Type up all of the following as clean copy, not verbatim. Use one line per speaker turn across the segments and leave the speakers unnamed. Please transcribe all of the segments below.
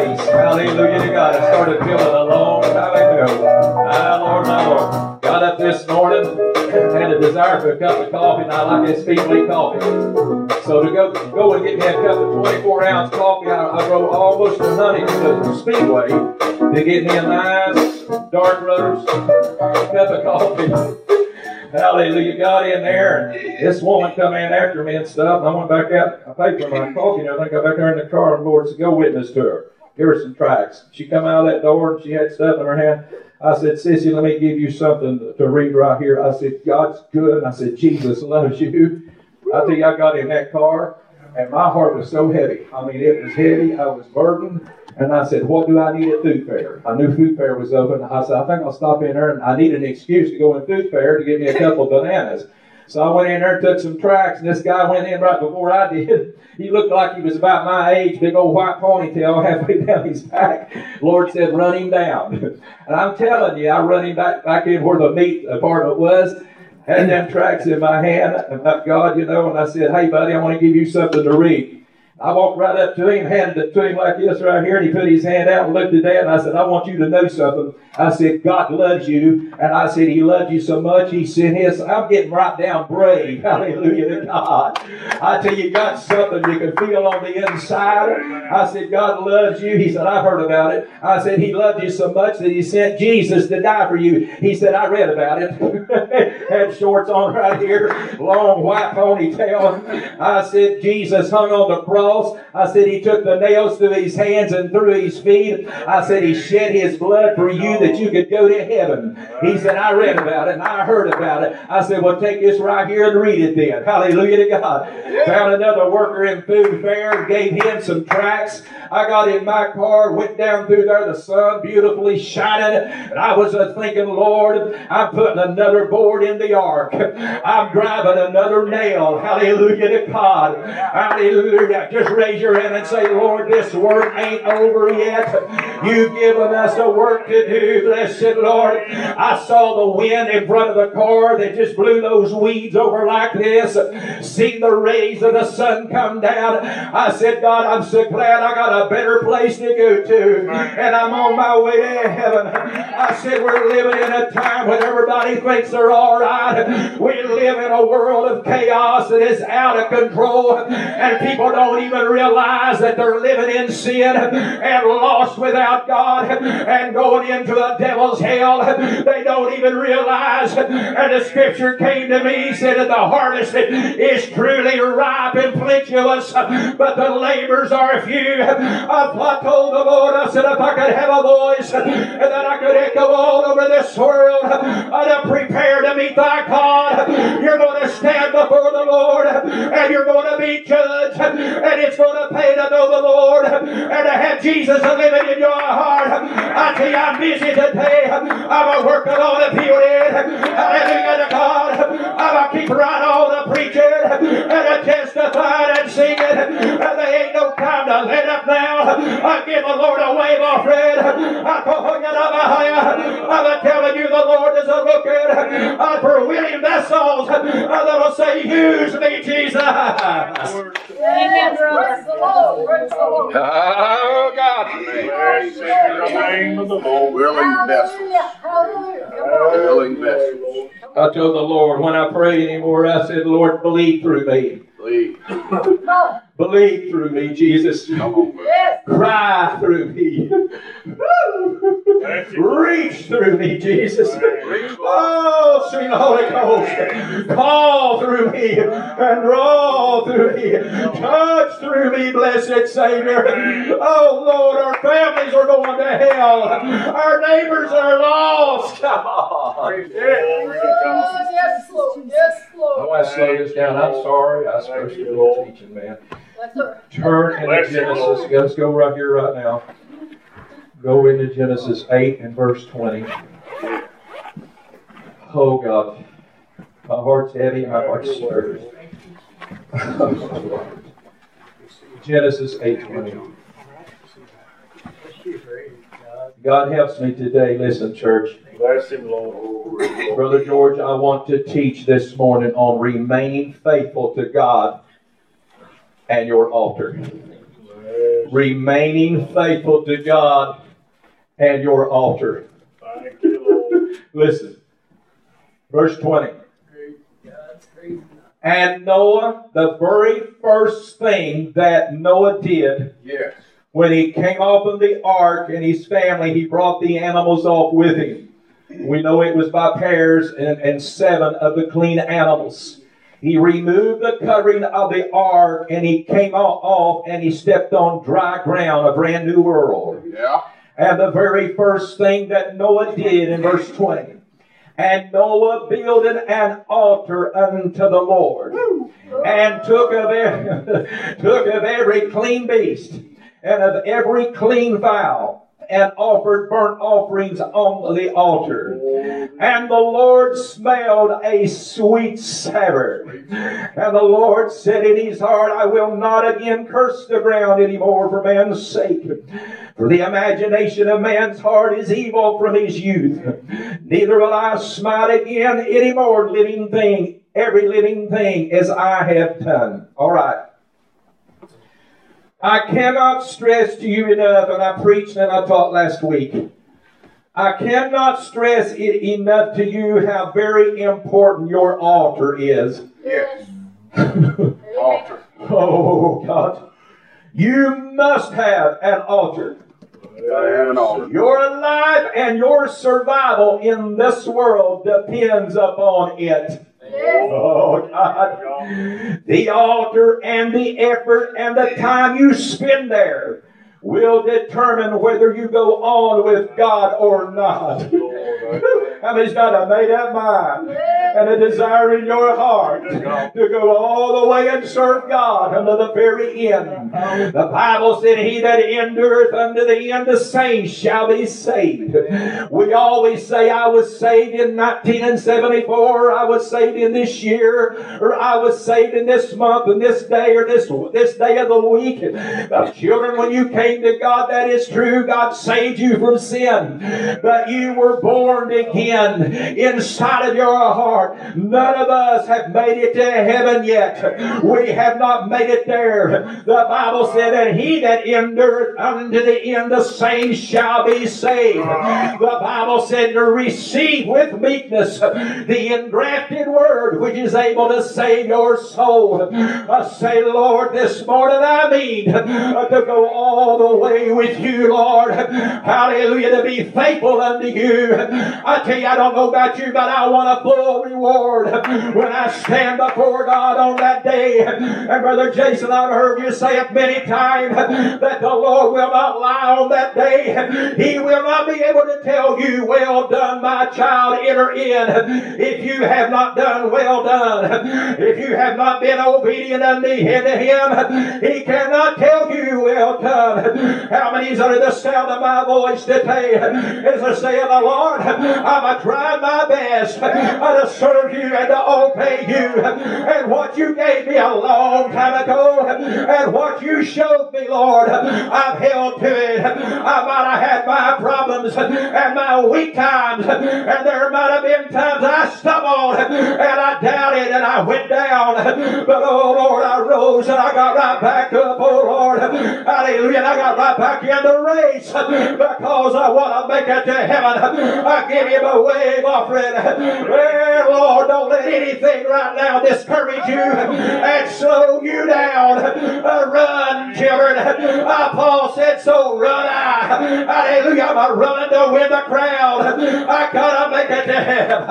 place. Hallelujah to God. I started feeling alone. Hallelujah. My Lord, my Lord. Got up this morning, had a desire for a cup of coffee, and I like this Speedway coffee. So to go and get me a cup of 24-ounce coffee, I drove almost to Huntington to Speedway to get me a nice dark roast cup of coffee. Hallelujah. Got in there, and this woman come in after me and stuff. And I went back out. I paid for my coffee and everything. Got back there in the car, and the Lord said, go witness to her. Give her some tracts. She come out of that door, and she had stuff in her hand. I said, Sissy, let me give you something to read right here. I said, God's good. I said, Jesus loves you. I tell you, I got in that car, and my heart was so heavy. I mean, it was heavy. I was burdened. And I said, what do I need at food fair? I knew food fair was open. I said, I think I'll stop in there, and I need an excuse to go in food fair to get me a couple of bananas. So I went in there and took some tracts, and this guy went in right before I did. He looked like he was about my age, big old white ponytail halfway down his back. Lord said, run him down. And I'm telling you, I run him back in where the meat apartment was, had them tracts in my hand, about God, you know, and I said, hey, buddy, I want to give you something to read. I walked right up to him, handed it to him like this right here, and he put his hand out and looked at that, and I said, I want you to know something. I said, God loves you, and I said, He loved you so much, He sent His. I'm getting right down brave. Hallelujah to God. I tell you, got something you can feel on the inside. I said, God loves you. He said, I've heard about it. I said, He loved you so much that He sent Jesus to die for you. He said, I read about it. Had shorts on right here, long white ponytail. I said, Jesus hung on the cross. I said, He took the nails through His hands and through His feet. I said, He shed His blood for you that you could go to heaven. He said, I read about it and I heard about it. I said, well, take this right here and read it then. Hallelujah to God. Found another worker in food fair, gave him some tracts. I got in my car, went down through there, the sun beautifully shining, and I was thinking, Lord, I'm putting another board in the ark. I'm driving another nail. Hallelujah to God. Hallelujah. Just raise your hand and say, Lord, this work ain't over yet. You've given us a work to do. Blessed Lord. I saw the wind in front of the car that just blew those weeds over like this. Seen the rays of the sun come down. I said, God, I'm so glad I got a better place to go to. And I'm on my way to heaven. I said, we're living in a time when everybody thinks they're all right. We live in a world of chaos that is out of control. And people don't even realize that they're living in sin and lost without God and going into a devil's hell. They don't even realize. And the scripture came to me, he said that the harvest is truly ripe and plenteous, but the labors are few. I told the Lord, I said, if I could have a voice that I could echo all over this world, I'd prepare to meet thy God. You're going to stand before the Lord and you're going to be judged, and it's going to pay to know the Lord and to have Jesus living in your heart. I tell you, I'm busy today. I'm working on a building. Hallelujah to God. I'm a keep right on a preaching and a testifying and singing. And there ain't no time to let up now. I give the Lord a wave offering. I'm telling you, the Lord is looking for willing vessels that'll say, use me, Jesus.
Amen, brother.
Oh, God.
Praise the name of the Lord. Willing vessels. Willing vessels.
I told the Lord when I prayed anymore, I said, Lord, bleed through me.
Bleed.
Bleed through me, Jesus. Cry through me. Reach through me, Jesus. Oh, sweet Holy Ghost. Call through me and draw through me. Touch through me, blessed Savior. Oh, Lord, our families are going to hell. Our neighbors are lost.
Yes, Lord. Yes, Lord.
I want to slow this down. I'm sorry. I was supposed to be teaching, man. Turn into Genesis. Let's go right here, right now. Go into Genesis 8 and verse 20. Oh, God. My heart's heavy. My heart's stirred. Genesis 8:20. God helps me today. Listen, church.
Bless him, Lord.
Brother George, I want to teach this morning on remaining faithful to God and your altar. Remaining faithful to God and your altar.
Thank you, Lord.
Listen. Verse 20. And Noah, the very first thing that Noah did,
Yes.
when he came off of the ark and his family, he brought the animals off with him. We know it was by pairs and 7 of the clean animals. He removed the covering of the ark and he came off and he stepped on dry ground, a brand new world.
Yeah.
And the very first thing that Noah did in verse 20, and Noah builded an altar unto the Lord, and took of every clean beast, and of every clean fowl, and offered burnt offerings on the altar. And the Lord smelled a sweet savor. And the Lord said in his heart, I will not again curse the ground anymore for man's sake. For the imagination of man's heart is evil from his youth. Neither will I smite again any more living thing, every living thing, as I have done. All right. I cannot stress to you enough, and I preached and I taught last week. I cannot stress it enough to you how very important your altar is.
Yes. Altar.
Oh, God. You must have an altar.
Gotta have an altar.
Your life and your survival in this world depends upon it. Oh, God. The altar and the effort and the time you spend there will determine whether you go on with God or not. How many's got a made up mind and a desire in your heart to go all the way and serve God unto the very end? The Bible said, he that endureth unto the end, the same shall be saved. We always say, I was saved in 1974, I was saved in this year, or I was saved in this month and this day, or this day of the week. But children, when you came to God, that is true. God saved you from sin. But you were born again inside of your heart. None of us have made it to heaven yet. We have not made it there. The Bible said that he that endureth unto the end, the same shall be saved. The Bible said to receive with meekness the engrafted word which is able to save your soul. Say, Lord, this morning I mean to go all the way with you, Lord. Hallelujah, to be faithful unto you. I tell you, I don't know about you, but I want a full reward when I stand before God on that day. And Brother Jason, I've heard you say it many times that the Lord will not lie on that day. He will not be able to tell you, well done, my child, enter in. If you have not done, well done. If you have not been obedient unto him, he cannot tell you, well done. How many is under the sound of my voice today is to say of the Lord, I've tried my best to serve you and to obey you. And what you gave me a long time ago and what you showed me, Lord, I've held to it. I might have had my problems and my weak times, and there might have been times I stumbled and I doubted and I went down. But oh Lord, I rose and I got right back up, oh Lord. Hallelujah. And I got right back in the race because I want to make it to heaven. I give you a wave offering. Well, Lord, don't let anything right now discourage you and slow you down. Run, children. Paul said, so run I. Hallelujah. I'm running to win the crowd. I gotta make it to heaven.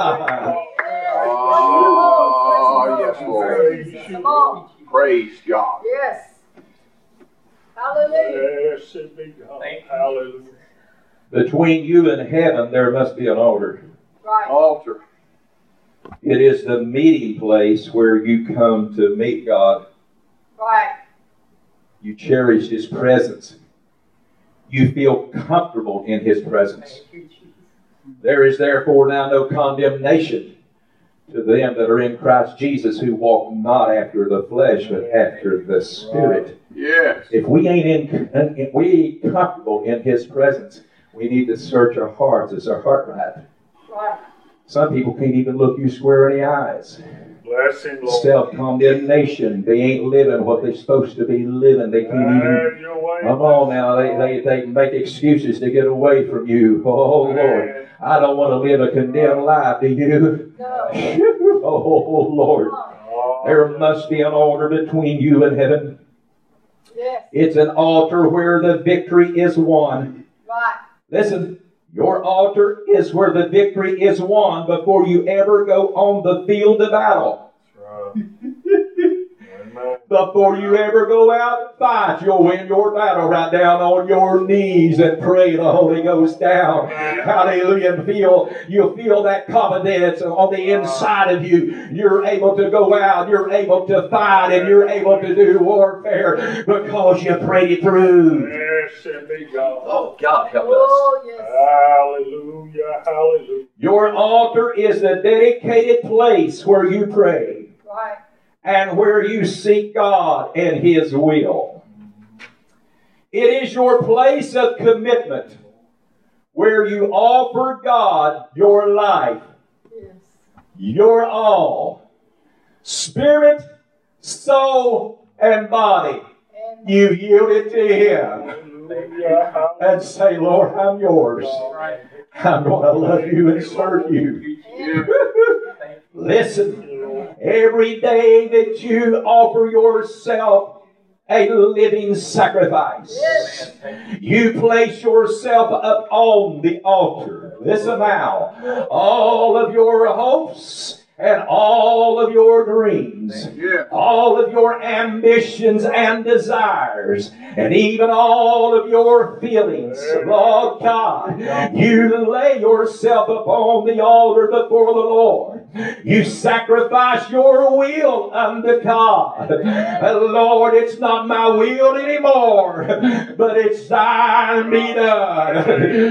Oh, yes, Lord.
Come on.
Praise God.
Yes. Hallelujah.
Yes, it be God. Hallelujah.
Between you and heaven, there must be an altar.
Right.
Altar.
It is the meeting place where you come to meet God.
Right.
You cherish His presence. You feel comfortable in His presence. There is therefore now no condemnation to them that are in Christ Jesus, who walk not after the flesh, but after the Spirit.
Yes.
If we ain't comfortable in His presence, we need to search our hearts. Is our heart right?
Right.
Some people can't even look you square in the eyes.
Bless him, Lord.
Self-condemnation. They ain't living what they're supposed to be living. They can't even.
Have your way.
Come on now. They make excuses to get away from you. Oh, Lord. I don't want to live a condemned life. Do you?
No.
Oh, Lord. There must be an altar between you and heaven.
Yes.
It's an altar where the victory is won.
Right.
Listen, your altar is where the victory is won before you ever go on the field of battle. Before you ever go out and fight, you'll win your battle right down on your knees and pray the Holy Ghost down. Hallelujah. And you'll feel that confidence on the inside of you. You're able to go out, you're able to fight, and you're able to do warfare because you prayed it through.
Yes, and be God.
Oh, God help us.
Oh, yes.
Hallelujah, hallelujah.
Your altar is the dedicated place where you pray.
Right.
And where you seek God and His will. It is your place of commitment where you offer God your life,
Yes.
your all, spirit, soul, and body.
And
You yield it to Him
Hallelujah,
and say, Lord, I'm yours. I'm going to love you and serve you. Listen. Every day that you offer yourself a living sacrifice,
Yes.
you place yourself up on the altar. Listen now. All of your hopes and all of your dreams, all of your ambitions and desires, and even all of your feelings, Lord God, you lay yourself upon the altar before the Lord. You sacrifice your will unto God. Lord, it's not my will anymore, but it's thine be done.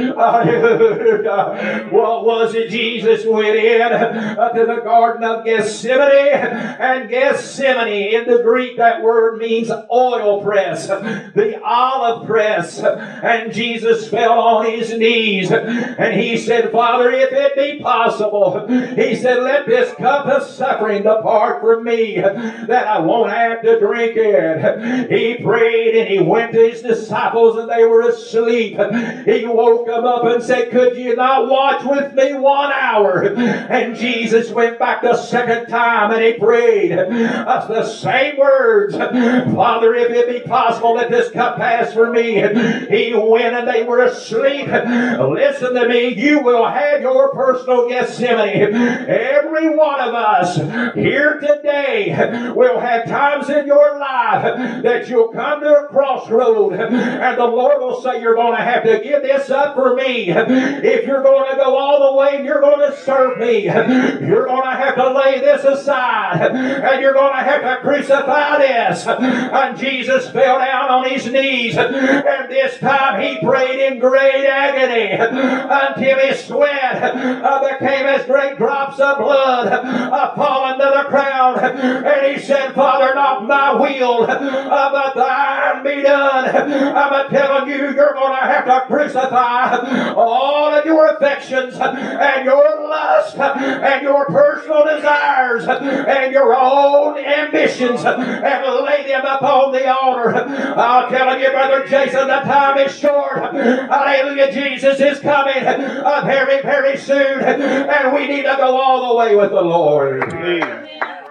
What was it Jesus went in to the Garden of Gethsemane? And Gethsemane, in the Greek, that word means oil press, the olive press. And Jesus fell on his knees and he said, Father, if it be possible, he said, let this cup of suffering depart from me, that I won't have to drink it. He prayed and he went to his disciples and they were asleep. He woke them up and said, could you not watch with me 1 hour? And Jesus went back the second time and he prayed the same words. Father, if it be possible, let this cup pass from me. He went and they were asleep. Listen to me. You will have your personal Gethsemane. Every one of us here today will have times in your life that you'll come to a crossroad and the Lord will say, you're going to have to give this up for me. If you're going to go all the way and you're going to serve me, you're going to have to lay this aside and you're going to have to crucify this. And Jesus fell down on his knees and this time he prayed in great agony until his sweat became as great drops of blood falling to the ground. And he said, Father, not my will, but thine be done. I'm telling you, you're going to have to crucify all of your affections and your lust and your personal desires and your own ambitions and lay them upon the altar. I'm telling you, Brother Jason, the time is short. Hallelujah. Jesus is coming very, very soon. And we need to go all the way with the Lord.
Amen.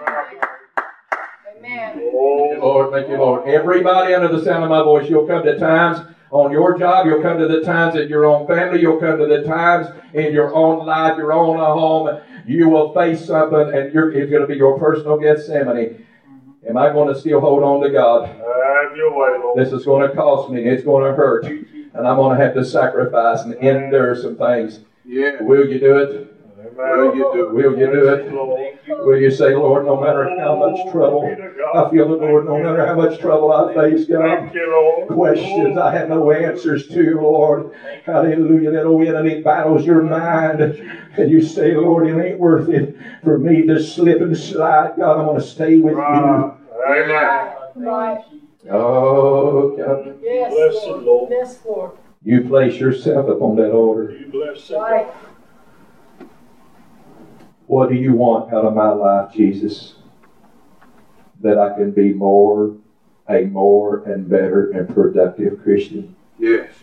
Lord, thank you, Lord. Everybody under the sound of my voice, you'll come to times on your job, you'll come to the times in your own family, you'll come to the times in your own life, your own home. You will face something and it's going to be your personal Gethsemane. Am I going to still hold on to God?
Have your way, Lord.
This is going to cost me, it's going to hurt, and I'm going to have to sacrifice and endure some things.
Yeah.
Will you do it?
Will you do it?
Will you do it? Will you say, Lord, no matter how much trouble I feel, the Lord, no matter how much trouble I face, God,
Thank you, Lord.
questions I have no answers to, Lord. Hallelujah. That old enemy battles your mind. And you say, Lord, it ain't worth it for me to slip and slide. God, I want to stay with you.
Amen.
Right.
Oh, God.
Yes,
Bless you,
Lord.
Lord.
Yes, Lord.
You place yourself upon that altar.
You bless him.
Right.
What do you want out of my life, Jesus? That I can be a more and better and productive Christian.
Yes.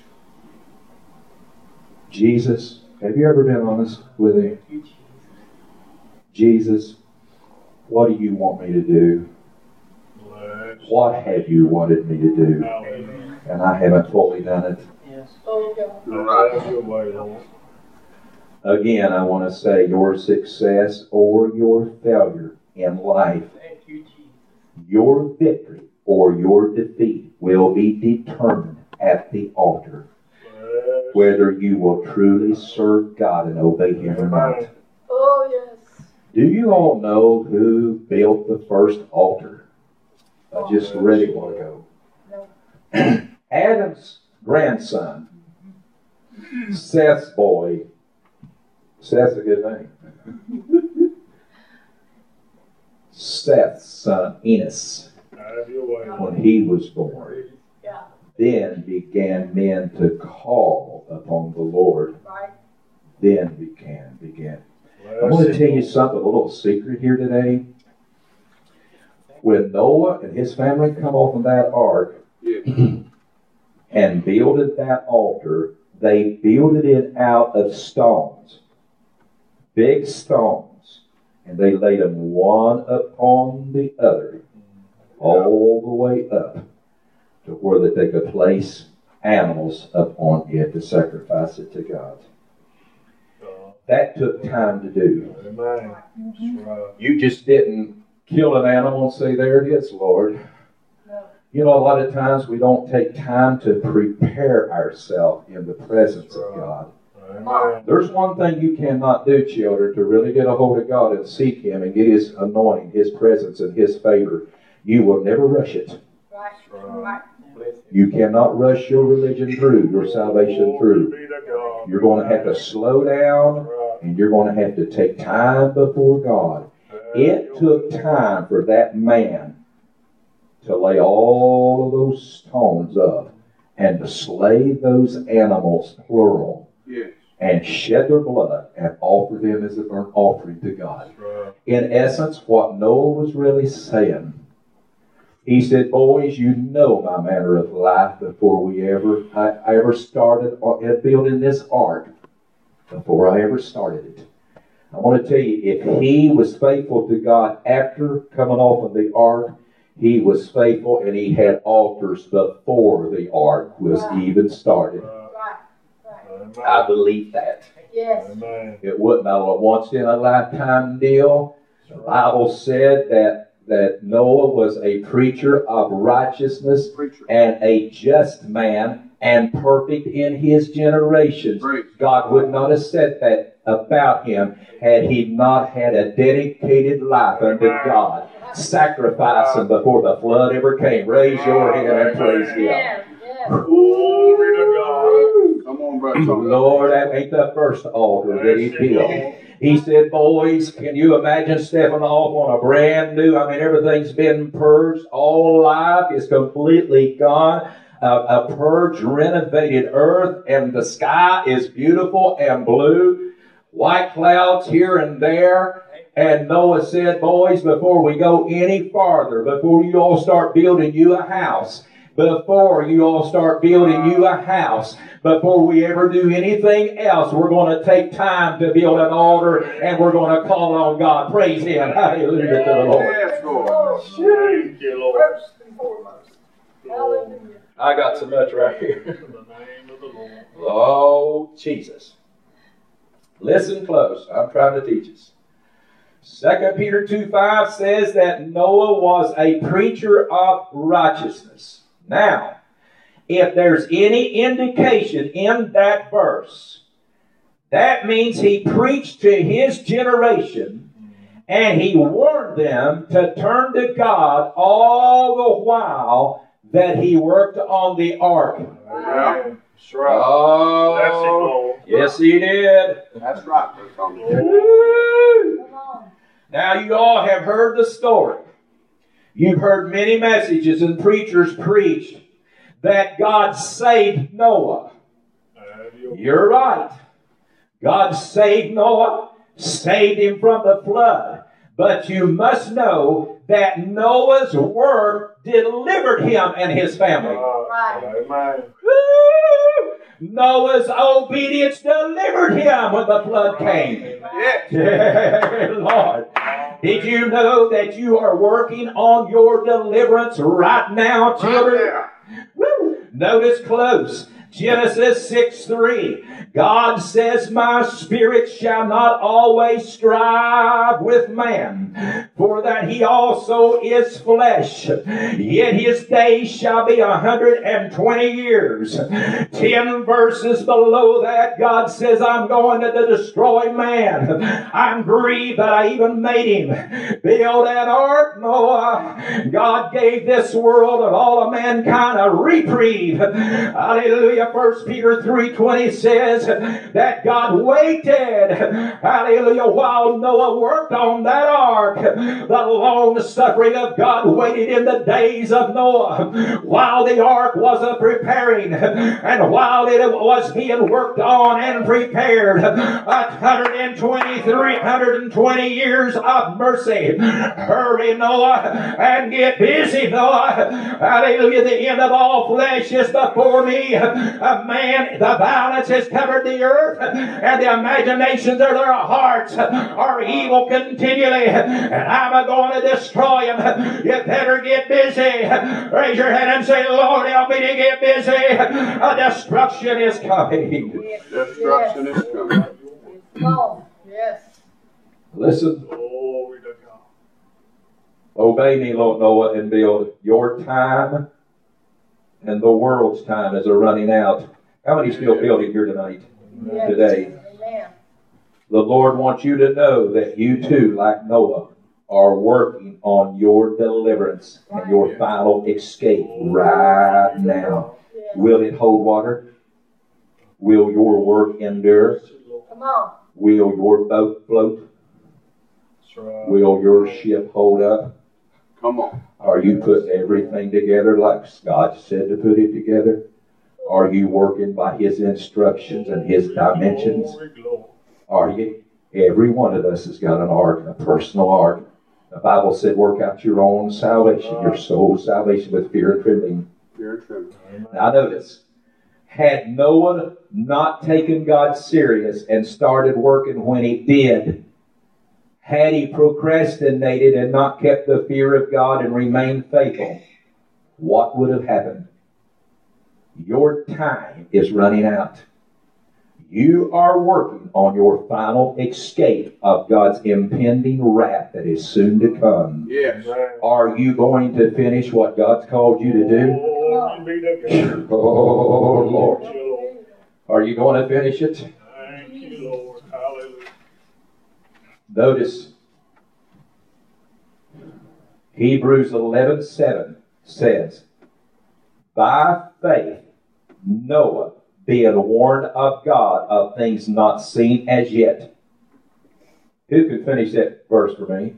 Jesus, have you ever been honest with him? Jesus, what do you want me to do? What have you wanted me to do? And I haven't fully done it.
Oh, God.
Right.
Again, I want to say your success or your failure in life, your victory or your defeat will be determined at the altar. Whether you will truly serve God and obey Him or not.
Oh, yes.
Do you all know who built the first altar? I just read it a while ago.
No.
Adam's grandson, Seth's boy. Seth's a good name. Seth's son, Enos, when he was born,
Yeah.
then began men to call upon the Lord.
Right.
Then began. I'm going to tell you something, a little secret here today. When Noah and his family come off of that ark and builded that altar, they builded it out of stones. Big stones. And they laid them one upon the other. All the way up to where that they could place animals upon it to sacrifice it to God. That took time to do. You just didn't kill an animal and say, there it is, Lord.
No.
You know, a lot of times we don't take time to prepare ourselves in the presence of God. There's one thing you cannot do, children, to really get a hold of God and seek Him and get His anointing, His presence, and His favor. You will never rush it.
Right. Right.
You cannot rush your religion through, your salvation through. You're going to have to slow down, and you're going to have to take time before God. It took time for that man to lay all of those stones up and to slay those animals, plural, and shed their blood and offer them as a burnt offering to God. In essence, what Noah was really saying, he said, boys, you know my manner of life before I ever started building this ark, before I ever started it. I want to tell you, if he was faithful to God after coming off of the ark, he was faithful and he had altars before the ark was even started.
Right.
I believe that.
Yes.
It wasn't a once in a lifetime deal. The Bible said that Noah was a preacher of righteousness and a just man and perfect in his generations. God would not have said that about him had he not had a dedicated life unto God, sacrificing before the flood ever came. Raise your hand and praise Him.
Yes.
Glory to God. Come on, brother.
Lord, that ain't the first altar that He built. He said, boys, can you imagine stepping off on a brand new, everything's been purged, all life is completely gone. A purged, renovated earth, and the sky is beautiful and blue. White clouds here and there. And Noah said, boys, before we go any farther, before you all start building you a house, before we ever do anything else, we're going to take time to build an altar and we're going to call on God. Praise Him. Hallelujah to the Lord.
Yes, Lord.
Thank you, Lord. First and foremost. Hallelujah.
I got so much right here. Oh, Jesus. Listen close. I'm trying to teach us. 2 Peter 2:5 says that Noah was a preacher of righteousness. Now, if there's any indication in that verse, that means he preached to his generation and he warned them to turn to God all the while that he worked on the ark.
Yeah. That's right.
Oh,
That's it, Lord.
Yes, he did.
That's right.
Woo!
Come on.
Now, you all have heard the story. You've heard many messages and preachers preached that God saved Noah. You're right. God saved Noah, saved him from the flood. But you must know that Noah's work delivered him and his family.
Right.
Woo! Noah's obedience delivered him when the flood came. Yeah, Lord. Did you know that you are working on your deliverance right now, children? Woo! Notice close. Genesis 6:3. God says, my spirit shall not always strive with man, for that he also is flesh. Yet his days shall be 120 years. 10 verses below that, God says, I'm going to destroy man. I'm grieved that I even made him. Build an ark, Noah. God gave this world of all of mankind a reprieve. Hallelujah. 1 Peter 3:20 says that God waited, hallelujah, while Noah worked on that ark. The long suffering of God waited in the days of Noah while the ark was preparing, and while it was being worked on and prepared. 120 years of mercy. Hurry, Noah, and get busy, Noah. Hallelujah. The end of all flesh is before me. Man, the violence has covered the earth, and the imaginations of their hearts are evil continually, and I'm going to destroy them. You better get busy. Raise your hand and say, Lord, help me to get busy. A destruction is coming.
Destruction is coming.
Oh, yes.
Listen.
Glory to God.
Obey me, Lord Noah, and build. Your time and the world's time is running out. How many still building here tonight?
Yes.
Today.
Amen.
The Lord wants you to know that you too, like Noah, are working on your deliverance and your final escape right now.
Yes.
Will it hold water? Will your work endure?
Come on.
Will your boat float? Will your ship hold up?
Come on.
Are you putting everything together like God said to put it together? Are you working by His instructions and His dimensions? Are you? Every one of us has got an ark, a personal ark. The Bible said, work out your own salvation, your soul's salvation with fear and trembling.
Fear and trembling.
Now notice, had Noah not taken God serious and started working when he did, had he procrastinated and not kept the fear of God and remained faithful, what would have happened? Your time is running out. You are working on your final escape of God's impending wrath that is soon to come.
Yes.
Are you going to finish what God's called you to do? Oh, Lord. Are you going to finish it?
Thank you, Lord. Hallelujah.
Notice, Hebrews 11:7 says, by faith, Noah, being warned of God of things not seen as yet. Who could finish that verse for me?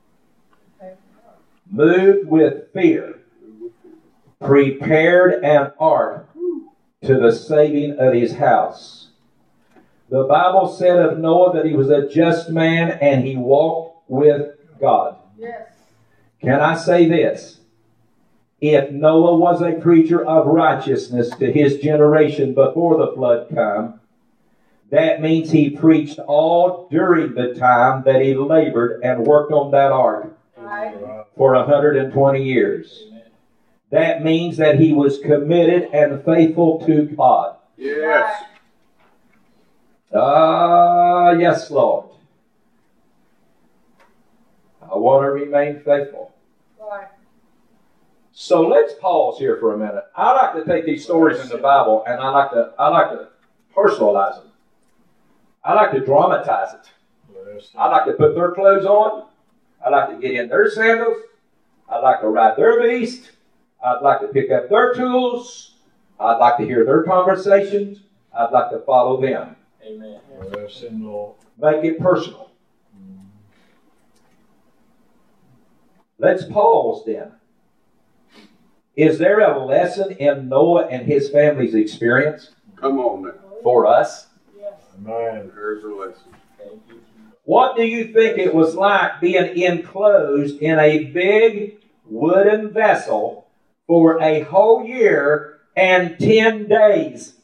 Moved with fear, prepared an ark to the saving of his house. The Bible said of Noah that he was a just man and he walked with God.
Yes.
Can I say this? If Noah was a preacher of righteousness to his generation before the flood came, that means he preached all during the time that he labored and worked on that ark
Right.
for 120 years. That means that he was committed and faithful to God.
Yes.
Yes, Lord. I want to remain faithful.
Right.
So let's pause here for a minute. I like to take these stories in the Bible and I like to personalize them. I like to dramatize it. I like to put their clothes on. I like to get in their sandals. I like to ride their beast. I'd like to pick up their tools. I'd like to hear their conversations. I'd like to follow them.
Amen.
Make it personal. Let's pause then. Is there a lesson in Noah and his family's experience
Come on now.
for us?
Yes.
There's a lesson.
What do you think it was like being enclosed in a big wooden vessel for a whole year and 10 days?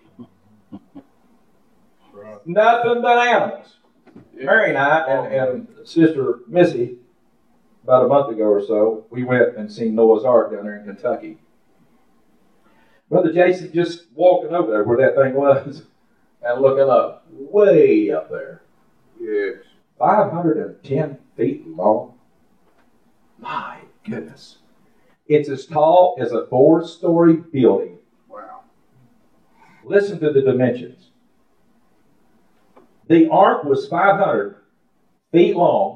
Nothing but animals. Mary and I and Sister Missy, about a month ago or so, we went and seen Noah's Ark down there in Kentucky. Brother Jason just walking over there where that thing was and looking up, way up there.
Yes.
510 feet long. My goodness. It's as tall as a 4-story building.
Wow.
Listen to the dimensions. The ark was 500 feet long,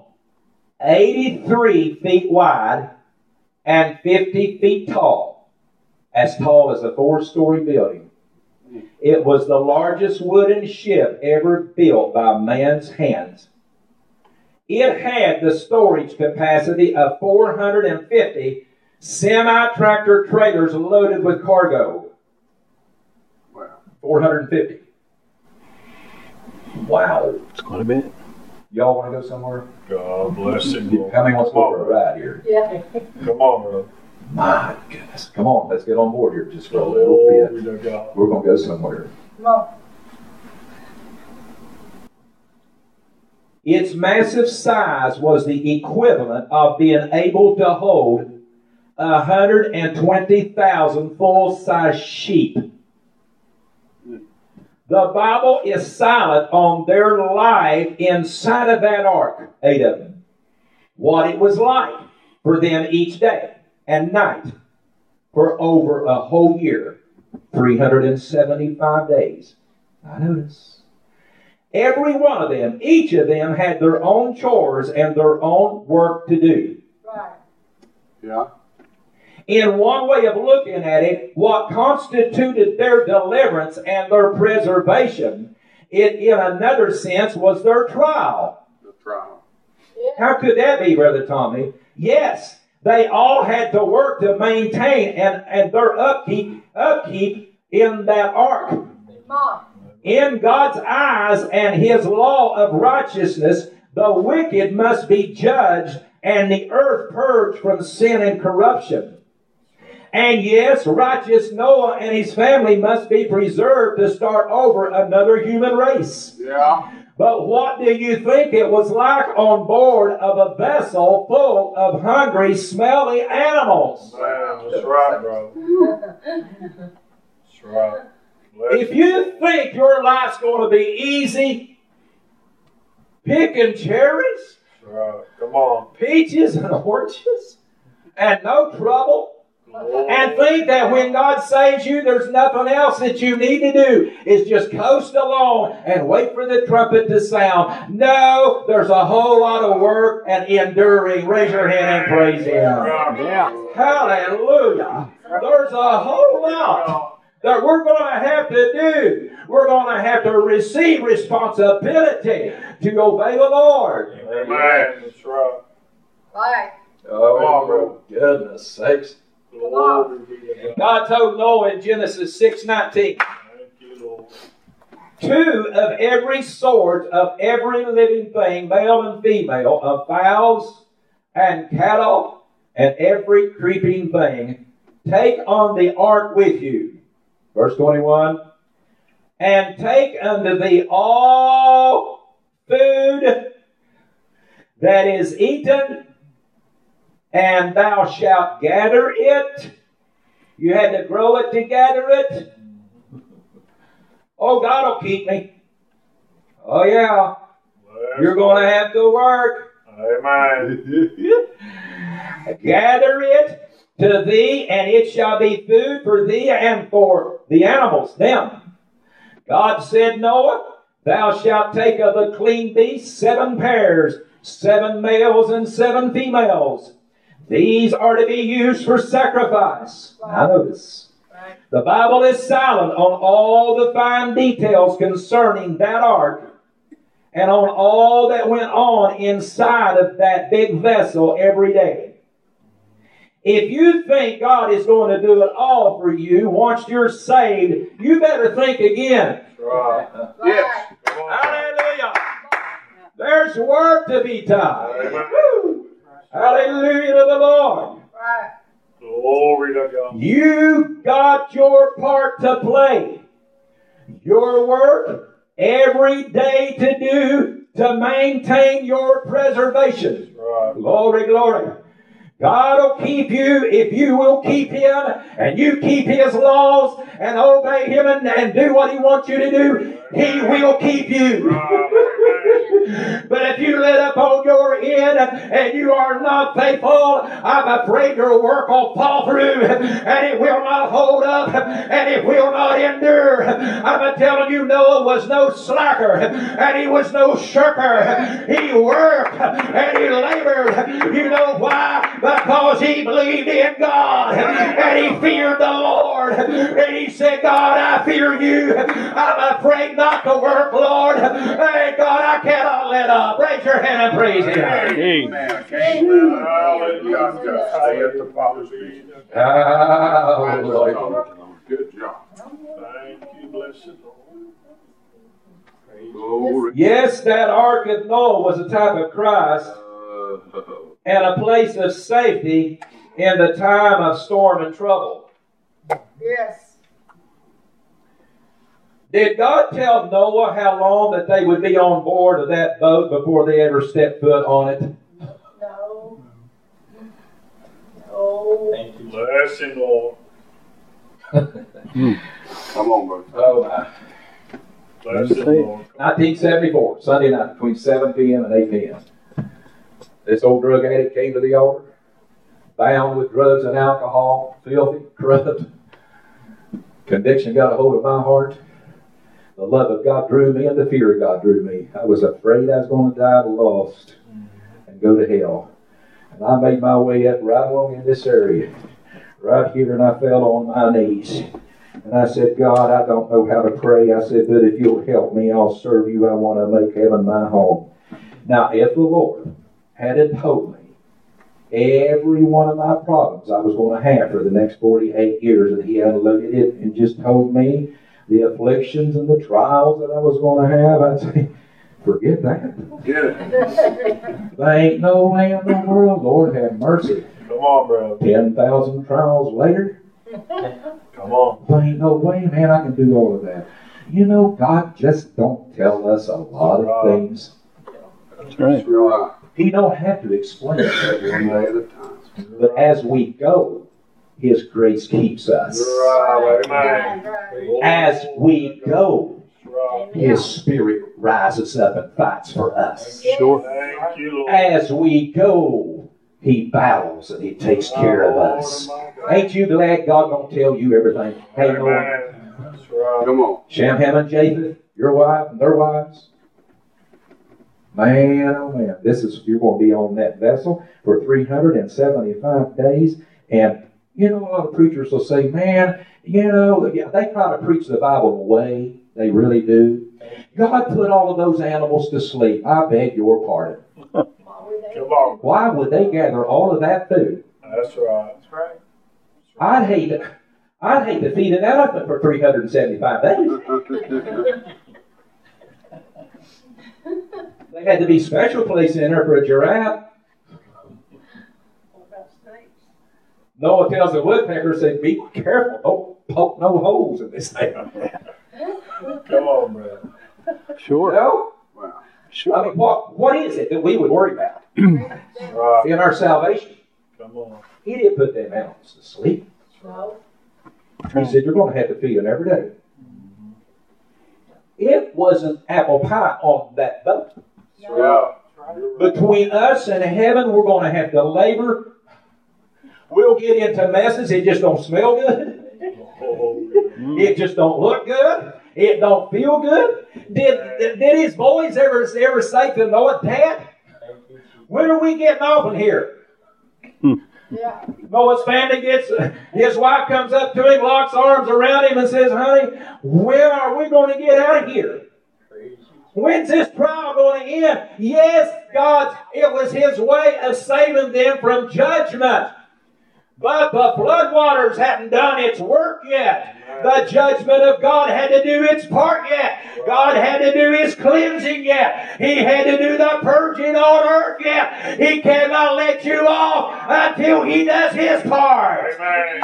83 feet wide, and 50 feet tall. As tall as a 4-story building. It was the largest wooden ship ever built by man's hands. It had the storage capacity of 450 semi-tractor trailers loaded with cargo.
Wow.
450. Wow.
It's quite a bit.
Y'all want to go somewhere?
God bless him.
How many wants to go for a ride here?
Yeah.
Come on, bro.
My goodness. Come on, let's get on board here just for a little bit.
Glory to God.
We're going to go somewhere.
Come on.
Its massive size was the equivalent of being able to hold 120,000 full-size sheep. The Bible is silent on their life inside of that ark, 8 of them. What it was like for them each day and night for over a whole year, 375 days. Now notice, every one of them, each of them had their own chores and their own work to do.
Right.
Yeah.
In one way of looking at it, what constituted their deliverance and their preservation, it in another sense was their trial.
The trial.
How could that be, Brother Tommy? Yes, they all had to work to maintain and their upkeep in that ark.
Mom.
In God's eyes and His law of righteousness, the wicked must be judged and the earth purged from sin and corruption. And yes, righteous Noah and his family must be preserved to start over another human race.
Yeah.
But what do you think it was like on board of a vessel full of hungry, smelly animals?
Man, that's right, bro. That's right.
If you think your life's going to be easy, picking cherries,
That's right. Come on.
peaches and oranges, and no trouble, and think that when God saves you, there's nothing else that you need to do. Is just coast along and wait for the trumpet to sound. No, there's a whole lot of work and enduring. Raise your hand and praise Him.
Yeah.
Hallelujah. There's a whole lot that we're going to have to do. We're going to have to receive responsibility to obey the Lord.
Amen. That's right.
Right.
Oh, goodness sakes.
Glory be to God.
God told Noah in Genesis 6:19,
Thank you, Lord.
2 of every sort of every living thing, male and female, of fowls and cattle and every creeping thing, take on the ark with you. Verse 21, and take unto thee all food that is eaten, and thou shalt gather it. You had to grow it to gather it. Oh, God will keep me. Oh, yeah. You're going to have to work.
Amen.
Gather it to thee, and it shall be food for thee and for the animals, them. God said, Noah, thou shalt take of the clean beasts 7 pairs, 7 males and 7 females. These are to be used for sacrifice. Now notice, the Bible is silent on all the fine details concerning that ark and on all that went on inside of that big vessel every day. If you think God is going to do it all for you once you're saved, you better think again.
That's right.
Yes.
Come on.
Hallelujah. There's There's work to be done. Woo. Hallelujah to the Lord.
Glory to God.
You got your part to play. Your work every day to do to maintain your preservation.
Right.
Glory, glory. God will keep you if you will keep Him and you keep His laws and obey Him and do what He wants you to do. He will keep you. But if you let up on your end and you are not faithful, I'm afraid your work will fall through and it will not hold up and it will not endure. I'm telling you, Noah was no slacker and he was no shirker. He worked and he labored. You know why? Because he believed in God and he feared the Lord. And he said, God, I fear you. I'm afraid not to work, Lord. Hey, God, I cannot let up. Raise your hand and praise Him.
Amen. God, stay at the Father's feet.
Hallelujah.
Good job.
Thank you, blessed Lord.
Glory.
Yes, that ark of Noah was a type of Christ and a place of safety in the time of storm and trouble.
Yes.
Did God tell Noah how long that they would be on board of that boat before they ever stepped foot on it?
No. No.
Thank you. Bless him, Lord.
Come on, brother.
Oh, my.
Bless him, Lord.
1974, Sunday night, between 7 p.m. and 8 p.m. This old drug addict came to the altar, bound with drugs and alcohol, filthy, corrupt. Conviction got a hold of my heart. The love of God drew me, and the fear of God drew me. I was afraid I was going to die lost and go to hell. And I made my way up right along in this area, right here, and I fell on my knees. And I said, God, I don't know how to pray. I said, but if you'll help me, I'll serve you. I want to make heaven my home. Now, if the Lord had told me every one of my problems I was going to have for the next 48 years, and He had looked at it and just told me the afflictions and the trials that I was going to have, I'd say, forget that.
Good.
There ain't no way in the world. Lord have mercy.
Come on, brother.
10,000 trials later,
Come on.
there ain't no way, man, I can do all of that. You know, God just don't tell us a lot of things.
That's right.
Right.
He don't have to explain it.
One day at a time.
But as we go, His grace keeps us.
Right.
Right,
Amen.
right.
As we go,
Right.
His Spirit rises up and fights for us.
Sure.
Thank you, Lord.
As we go, He battles and He takes care of us. Ain't you glad God don't tell you everything? Hey, Lord,
Amen. That's right.
Come on.
Shem, Ham, and Japheth, your wife and their wives. Man, oh man, you're going to be on that vessel for 375 days. And, you know, a lot of preachers will say, man, you know, they try to preach the Bible away. They really do. God put all of those animals to sleep. I beg your pardon.
Come on.
Why would they gather all of that food?
That's right. That's right.
I'd hate to feed an elephant for 375 days. They had to be special place in there for a giraffe. Noah tells the woodpecker, say, be careful, don't poke no holes in this thing.
Come on, brother.
You
Sure.
know?
Wow.
Sure.
I mean, what is it that we would worry about
Right.
in our salvation?
Come on.
He didn't put them animals to sleep.
No.
He said, you're going to have to feed them every day. It wasn't apple pie on that boat.
Yeah.
Between us and heaven, we're going to have to labor. We'll get into messes. It just don't smell good. It just don't look good. It don't feel good. Did his boys ever say to Noah, Dad, when are we getting off in here?
Yeah.
Noah's family his wife comes up to him, locks arms around him and says, honey, when are we going to get out of here? When's this trial going to end? Yes, it was His way of saving them from judgment. But the floodwaters hadn't done its work yet. The judgment of God had to do its part yet. God had to do His cleansing yet. He had to do the purging on earth yet. He cannot let you off until He does His part.
Amen.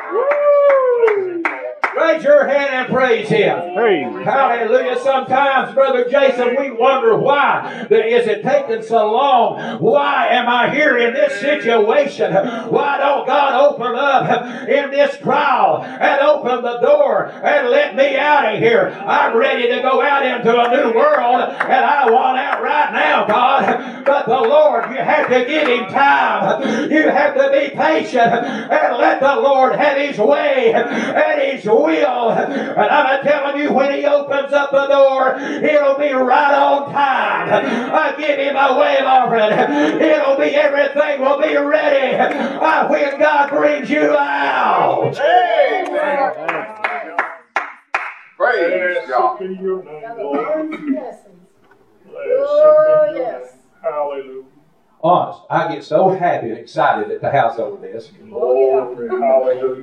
Raise your hand and praise Him.
Hey.
Hallelujah. Sometimes, Brother Jason, we wonder why is it taking so long? Why am I here in this situation? Why don't God open up in this trial and open the door and let me out of here? I'm ready to go out into a new world, and I want out right now, God. But the Lord, you have to give Him time. You have to be patient and let the Lord have His way and His will. And I'm telling you, when He opens up the door, it'll be right on time. I give Him a wave offering. It'll be, everything will be ready when God brings you out.
Amen. Praise God.
Blessed be your name, Lord. Blessed
Oh,
be your
yes.
name. Hallelujah.
Honest, I get so happy and excited at the house over this.
Glory. Hallelujah.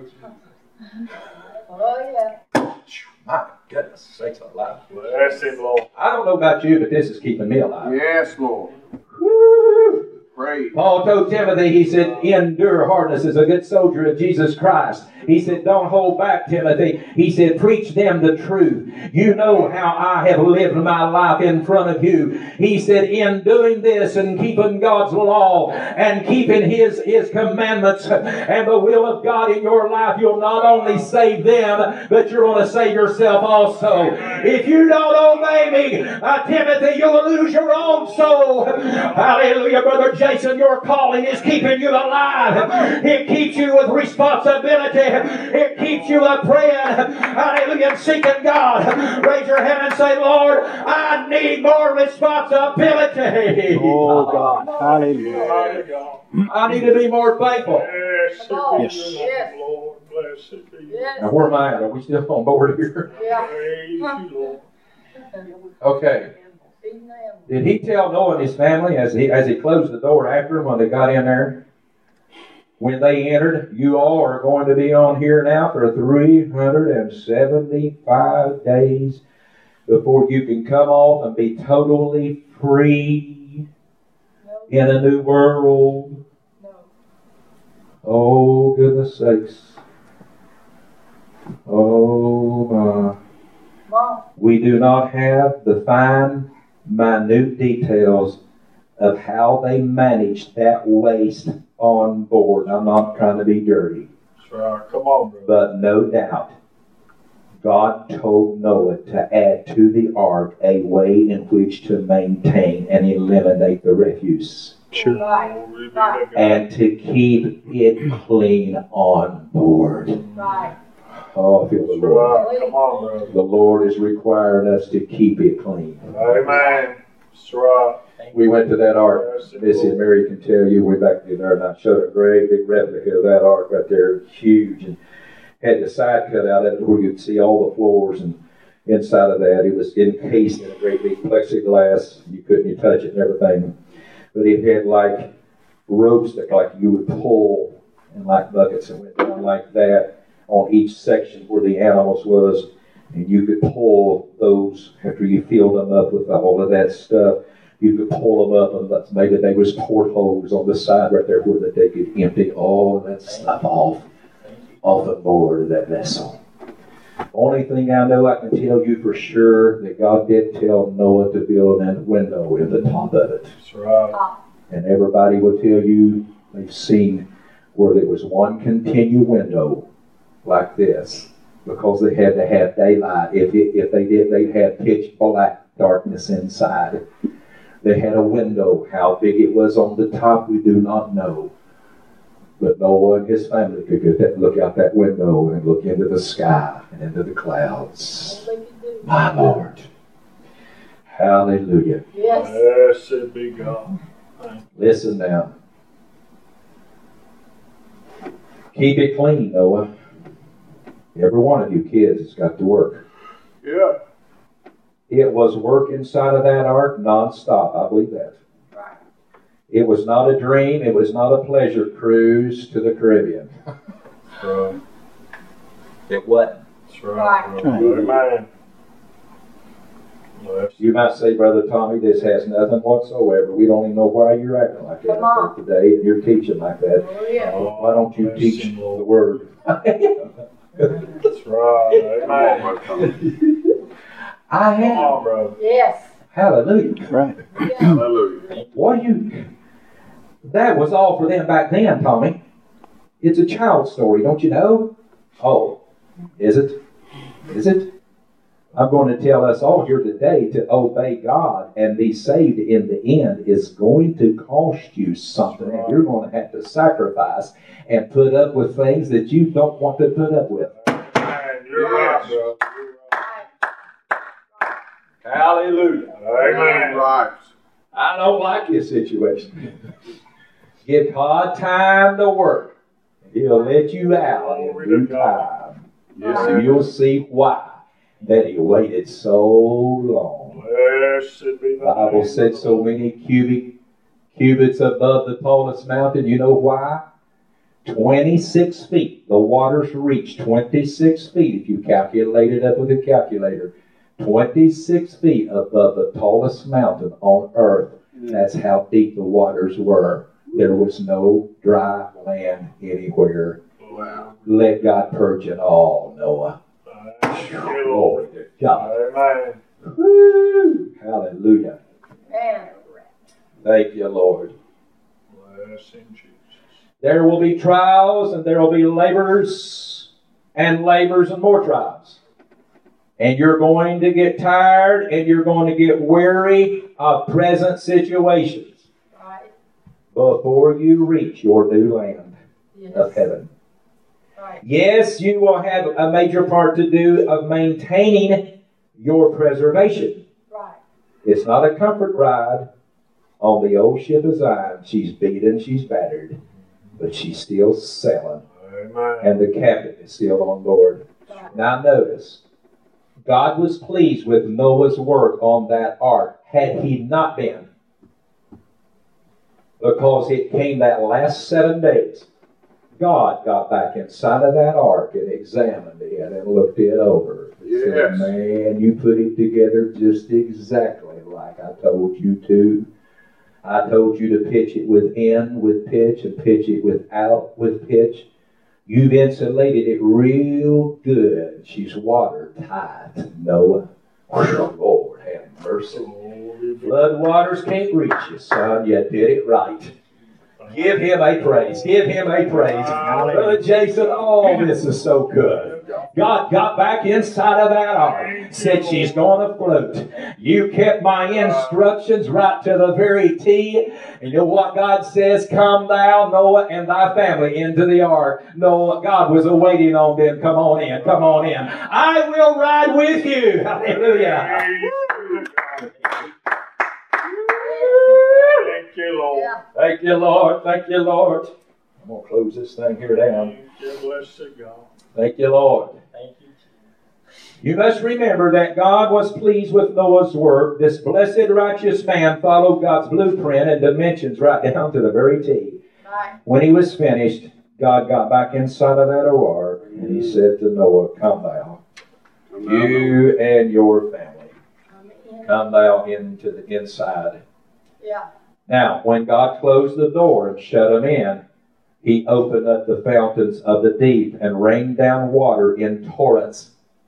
Oh, yeah.
My goodness sakes alive.
Bless Him, Lord.
I don't know about you, but this is keeping me alive.
Yes, Lord.
Woo!
Praise.
Paul told Timothy, he said, endure hardness as a good soldier of Jesus Christ. He said, don't hold back, Timothy. He said, preach them the truth. You know how I have lived my life in front of you. He said, in doing this and keeping God's law and keeping His commandments and the will of God in your life, you'll not only save them, but you're going to save yourself also. If you don't obey me, Timothy, you'll lose your own soul. Hallelujah, Brother Jason, your calling is keeping you alive. It keeps you with responsibility. It keeps you up praying. Hallelujah, and seeking God. Raise your hand and say, Lord, I need more responsibility.
Oh, God. Hallelujah.
Hallelujah.
I need to be more faithful.
Blessed be
Yes.
your name, Lord. Blessed be your
Yes.
Now, where am I at? Are we still on board here?
Yeah.
Praise you, Lord.
Okay.
Feeding them.
Did he tell Noah and his family as he closed the door after him when they got in there? When they entered, you all are going to be on here now for 375 days before you can come off and be totally free
No.
in a new world.
No.
Oh, goodness sakes. Oh, my.
Mom.
We do not have the fine, minute details of how they managed that waste on board. I'm not trying to be dirty,
That's right. Come on, brother.
but no doubt God told Noah to add to the ark a way in which to maintain and eliminate the refuse
Sure.
Right.
Glory be to God.
and to keep it clean on board.
Right.
Oh, I feel the
That's
Lord.
right. Come on, brother.
The Lord is requiring us to keep it clean.
Amen. That's right.
We went to that ark.
Blessed
Missy and
Lord.
Mary can tell you, we back there and I showed a great big replica of that ark right there, huge, and had the side cut out of it where you'd see all the floors, and inside of that it was encased in a great big plexiglass. You couldn't touch it and everything, but it had like ropes that like you would pull and like buckets and went down like that on each section where the animals was, and you could pull those after you filled them up with all of that stuff. You could pull them up, and maybe there was portholes on the side right there where they could empty all of that stuff off the board of that vessel. Only thing I know I can tell you for sure that God did tell Noah to build a window in the top of it.
That's right.
And everybody will tell you they've seen where there was one continual window like this, because they had to have daylight. If they did, they'd have pitch black darkness inside. They had a window. How big it was on the top, we do not know. But Noah and his family could look out that window and look into the sky and into the clouds.
All they can do.
My Lord. Hallelujah.
Yes.
Blessed be God.
Listen now. Keep it clean, Noah. Every one of you kids has got to work.
Yeah.
It was work inside of that ark nonstop. I believe that.
Right.
It was not a dream. It was not a pleasure cruise to the Caribbean.
That's right.
It wasn't.
That's right. Brother. Amen. Well,
You might say, Brother Tommy, this has nothing whatsoever. We don't even know why you're acting like that
Come on.
today, and you're teaching like that.
Oh, yeah.
Why don't you teach the Word?
that's right. Amen.
I
Come
have.
on, brother.
Yes.
Hallelujah.
Right.
Hallelujah.
What that was all for them back then, Tommy. It's a child story, don't you know? Oh, is it? Is it? I'm going to tell us all here today to obey God and be saved in the end is going to cost you something. And you're going to have to sacrifice and put up with things that you don't want to put up with.
Man, you're right, brother.
Hallelujah.
Amen.
Right.
I don't like this situation. Give God time to work. He'll let you out in due time.
Yes,
So
sir.
you'll see why that he waited so long.
Blessed be
The Bible said so many cubits above the tallest mountain. You know why? 26 feet. The waters reach 26 feet if you calculate it up with a calculator. 26 feet above the tallest mountain on earth. That's how deep the waters were. There was no dry land anywhere.
Wow.
Let God purge it all, Noah. Glory to God.
Amen.
Woo! Hallelujah.
Man.
Thank you, Lord.
Bless him, Jesus.
There will be trials and there will be labors and more trials. And you're going to get tired and you're going to get weary of present situations
Right.
before you reach your new land of
Yes.
heaven.
Right.
Yes, you will have a major part to do of maintaining your preservation.
Right.
It's not a comfort ride on the old ship of Zion. She's beaten, she's battered, but she's still sailing.
Amen.
And the captain is still on board.
Right.
Now notice, God was pleased with Noah's work on that ark. Had he not been, because it came that last 7 days, God got back inside of that ark and examined it and looked it over. He said,
Yes.
man, you put it together just exactly like I told you to. I told you to pitch it within with pitch and pitch it without with pitch. You've insulated it real good. She's watertight, Noah. Oh, Lord, have mercy. Flood waters can't reach you, son. You did it right. Give him a praise. Give him a praise. Brother Jason, oh, this is so good. God got back inside of that ark. Said she's going to float. You kept my instructions right to the very T. And you know what God says? Come thou, Noah, and thy family into the ark. Noah, God was awaiting on them. Come on in. Come on in. I will ride with you. Hallelujah.
Thank you, Lord.
Yeah.
Thank you, Lord. Thank you, Lord. I'm going to close this thing here down.
Thank you, blessed God.
Thank you, Lord.
Thank you.
You must remember that God was pleased with Noah's work. This blessed, righteous man followed God's blueprint and dimensions right down to the very T.
Right.
When he was finished, God got back inside of that ark and he said to Noah, come thou, you and your family,
I'm in.
come thou into the inside.
Yeah.
Now, when God closed the door and shut him in, he opened up the fountains of the deep and rained down water in torrents,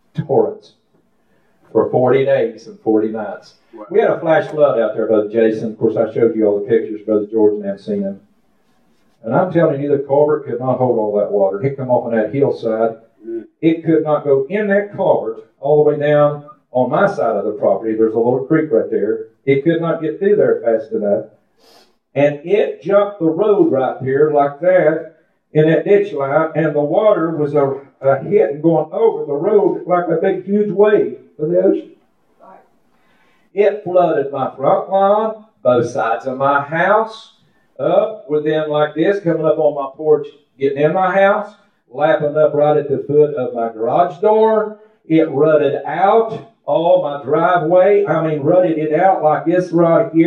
for 40 days and 40 nights. We had a flash flood out there, Brother Jason. Of course, I showed you all the pictures, Brother George, and I've seen them. And I'm telling you, the culvert could not hold all that water. It come off on that hillside. It could not go in that culvert all the way down on my side of the property. There's a little creek right there. It could not get through there fast enough. And it jumped the road right here like that in that ditch line, and the water was a hit and going over the road like a big, huge wave of the ocean.
Right.
It flooded my front lawn, both sides of my house, up within like this, coming up on my porch, getting in my house, lapping up right at the foot of my garage door. It rutted out all my driveway. Rutted it out like this right here,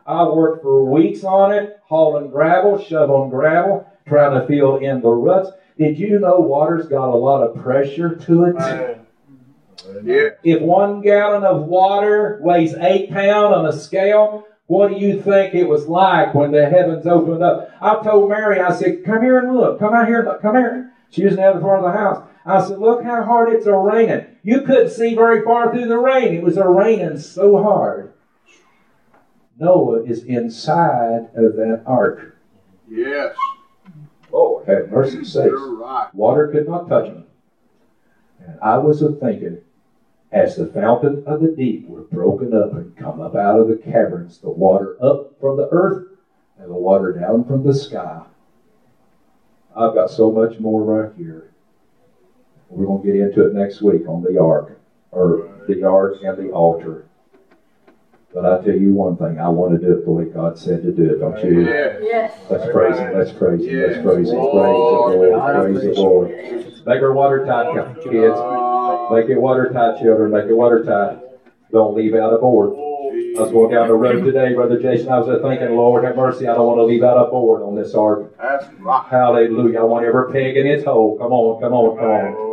I worked for weeks on it, hauling gravel, shoveling gravel, trying to fill in the ruts. Did you know water's got a lot of pressure to it?
Man.
Yeah.
If 1 gallon of water weighs 8 pounds on a scale, what do you think it was like when the heavens opened up? I told Mary, I said, come here and look. Come out here and look. Come here. She was in the other part of the house. I said, look how hard it's raining. You couldn't see very far through the rain. It was raining so hard. Noah is inside of that ark.
Yes.
Lord have mercy sakes.
You're right.
Water could not touch him. And I was thinking, as the fountain of the deep were broken up and come up out of the caverns, the water up from the earth and the water down from the sky. I've got so much more right here. We're going to get into it next week on the ark, or the ark and the altar. But I tell you one thing, I want to do it the way God said to do it, don't you?
Yes.
Yes.
Let's praise Him, let's praise Him, let's
Yes.
praise Him, praise the Lord. Make her watertight, kids. Make it watertight, children, make it watertight. Don't leave out a board. I was going down the road today, Brother Jason, I was thinking, Lord have mercy, I don't want to leave out a board on this ark.
That's right.
Hallelujah, I want every peg in its hole. Come on, come on, come on.